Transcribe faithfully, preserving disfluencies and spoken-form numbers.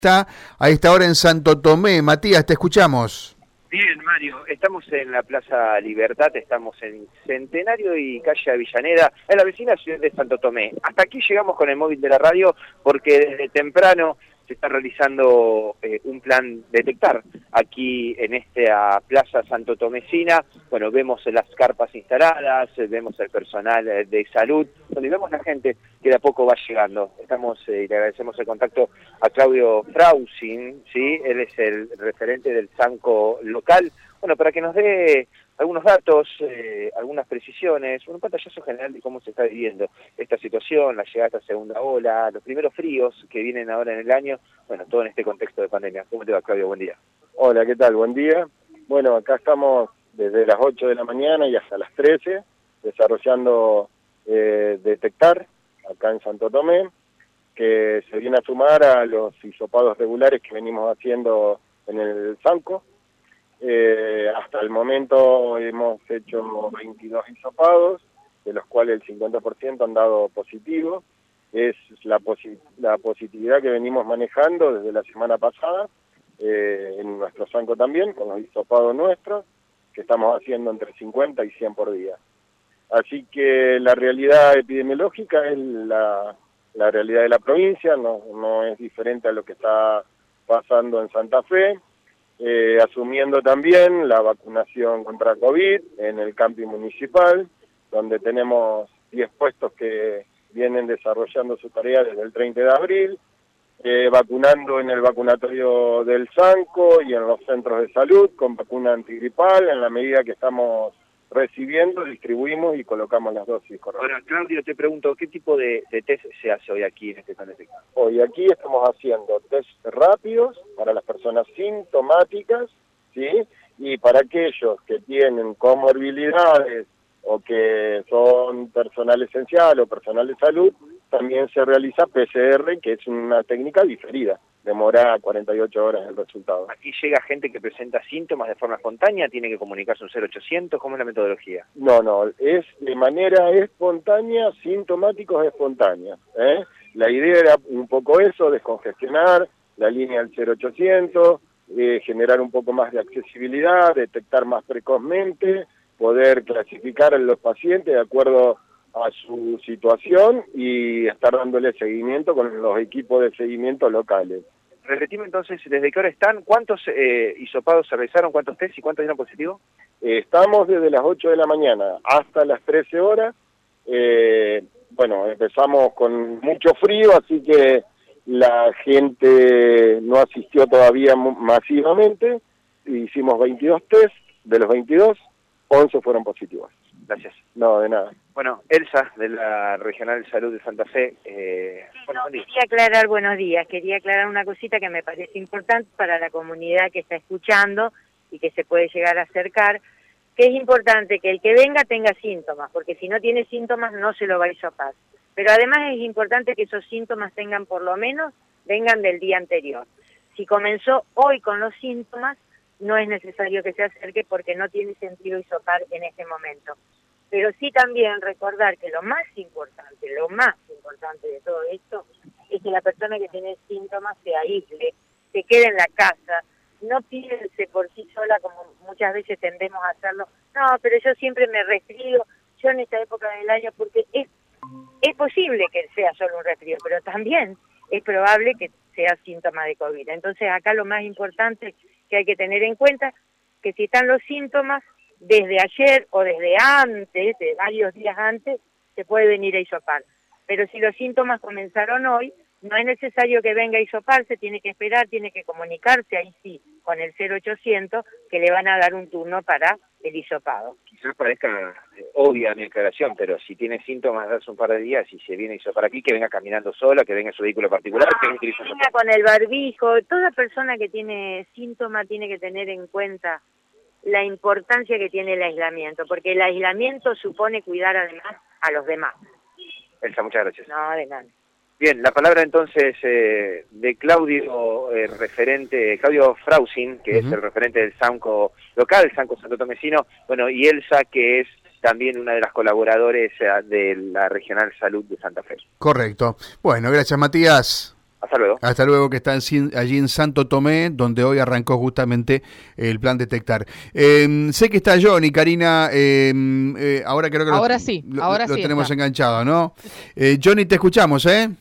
está a esta hora en Santo Tomé. Matías, te escuchamos. Bien, Mario, estamos en la Plaza Libertad, estamos en Centenario y calle Avellaneda, en la vecina ciudad de Santo Tomé. Hasta aquí llegamos con el móvil de la radio porque desde temprano se está realizando eh, un plan detectar aquí en esta Plaza Santo Tomecina. Bueno, vemos las carpas instaladas, vemos el personal de salud, donde vemos la gente que de a poco va llegando. Estamos eh, y le agradecemos el contacto a Claudio Frausin, ¿sí? Él es el referente del SANCO local, bueno, para que nos dé algunos datos, eh, algunas precisiones, un pantallazo general de cómo se está viviendo esta situación, la llegada de esta segunda ola, los primeros fríos que vienen ahora en el año, bueno, todo en este contexto de pandemia. ¿Cómo te va, Claudio? Buen día. Hola, ¿qué tal? Buen día. Bueno, acá estamos desde las ocho de la mañana y hasta las trece, desarrollando eh, detectar, acá en Santo Tomé, que se viene a sumar a los hisopados regulares que venimos haciendo en el SANCO. Eh, hasta el momento hemos hecho veintidós hisopados, de los cuales el cincuenta por ciento han dado positivo. Es la, posi la positividad que venimos manejando desde la semana pasada, eh, en nuestro SANCO también, con los hisopados nuestros, que estamos haciendo entre cincuenta y cien por día. Así que la realidad epidemiológica es la, la realidad de la provincia, no, no es diferente a lo que está pasando en Santa Fe. Eh, asumiendo también la vacunación contra COVID en el camping municipal, donde tenemos diez puestos que vienen desarrollando su tarea desde el treinta de abril, eh, vacunando en el vacunatorio del SANCO y en los centros de salud con vacuna antigripal. En la medida que estamos recibiendo, distribuimos y colocamos las dosis correctas. Ahora, Claudio, te pregunto, ¿qué tipo de, de test se hace hoy aquí en este plan detectado? Hoy aquí estamos haciendo test rápidos para las personas sintomáticas, ¿sí? Y para aquellos que tienen comorbilidades o que son personal esencial o personal de salud, también se realiza P C R, que es una técnica diferida. Demora cuarenta y ocho horas el resultado. ¿Aquí llega gente que presenta síntomas de forma espontánea? ¿Tiene que comunicarse un cero ochocientos? ¿Cómo es la metodología? No, no, es de manera espontánea, sintomáticos espontáneos, ¿eh? La idea era un poco eso, descongestionar la línea del cero ochocientos, eh, generar un poco más de accesibilidad, detectar más precozmente, poder clasificar a los pacientes de acuerdo a su situación y estar dándole seguimiento con los equipos de seguimiento locales. Repetimos entonces, ¿desde qué hora están? ¿Cuántos eh, hisopados se realizaron? ¿Cuántos test y cuántos dieron positivo? Eh, estamos desde las ocho de la mañana hasta las trece horas. Eh, bueno, empezamos con mucho frío, así que la gente no asistió todavía masivamente. Hicimos veintidós test, de los veintidós, once fueron positivos. Gracias. No, de nada. Bueno, Elsa, de la Regional de Salud de Santa Fe. Eh, bueno, no, quería aclarar, buenos días, quería aclarar una cosita que me parece importante para la comunidad que está escuchando y que se puede llegar a acercar, que es importante que el que venga tenga síntomas, porque si no tiene síntomas no se lo va a hisopar. Pero además es importante que esos síntomas tengan por lo menos, vengan del día anterior. Si comenzó hoy con los síntomas, no es necesario que se acerque porque no tiene sentido hisopar en este momento. Pero sí también recordar que lo más importante, lo más importante de todo esto, es que la persona que tiene síntomas se aísle, se quede en la casa, no piense por sí sola como muchas veces tendemos a hacerlo, no, pero yo siempre me resfrío, yo en esta época del año, porque es, es posible que sea solo un resfrío, pero también es probable que sea síntoma de COVID. Entonces acá lo más importante que hay que tener en cuenta, que si están los síntomas, desde ayer o desde antes, de varios días antes, se puede venir a hisopar. Pero si los síntomas comenzaron hoy, no es necesario que venga a hisoparse, tiene que esperar, tiene que comunicarse, ahí sí, con el cero ochocientos, que le van a dar un turno para el hisopado. Quizás parezca eh, obvia mi aclaración, pero si tiene síntomas de hace un par de días y se viene a hisopar aquí, que venga caminando sola, que venga en su vehículo particular, ah, que venga, que venga con el barbijo. Toda persona que tiene síntomas tiene que tener en cuenta la importancia que tiene el aislamiento, porque el aislamiento supone cuidar además a los demás. Elsa, muchas gracias. No, de nada. Bien, la palabra entonces eh, de Claudio, eh, referente, Claudio Frausin, que uh-huh. es el referente del SANCO local, el SANCO Santo Tomecino, bueno, y Elsa, que es también una de las colaboradores eh, de la Regional Salud de Santa Fe. Correcto. Bueno, gracias, Matías. Hasta luego. Hasta luego, que está en, allí en Santo Tomé, donde hoy arrancó justamente el plan Detectar. Eh, sé que está Johnny, Karina, eh, eh, ahora creo que ahora lo, sí, lo, ahora lo sí tenemos está. enganchado, ¿no? Eh, Johnny, te escuchamos, ¿eh?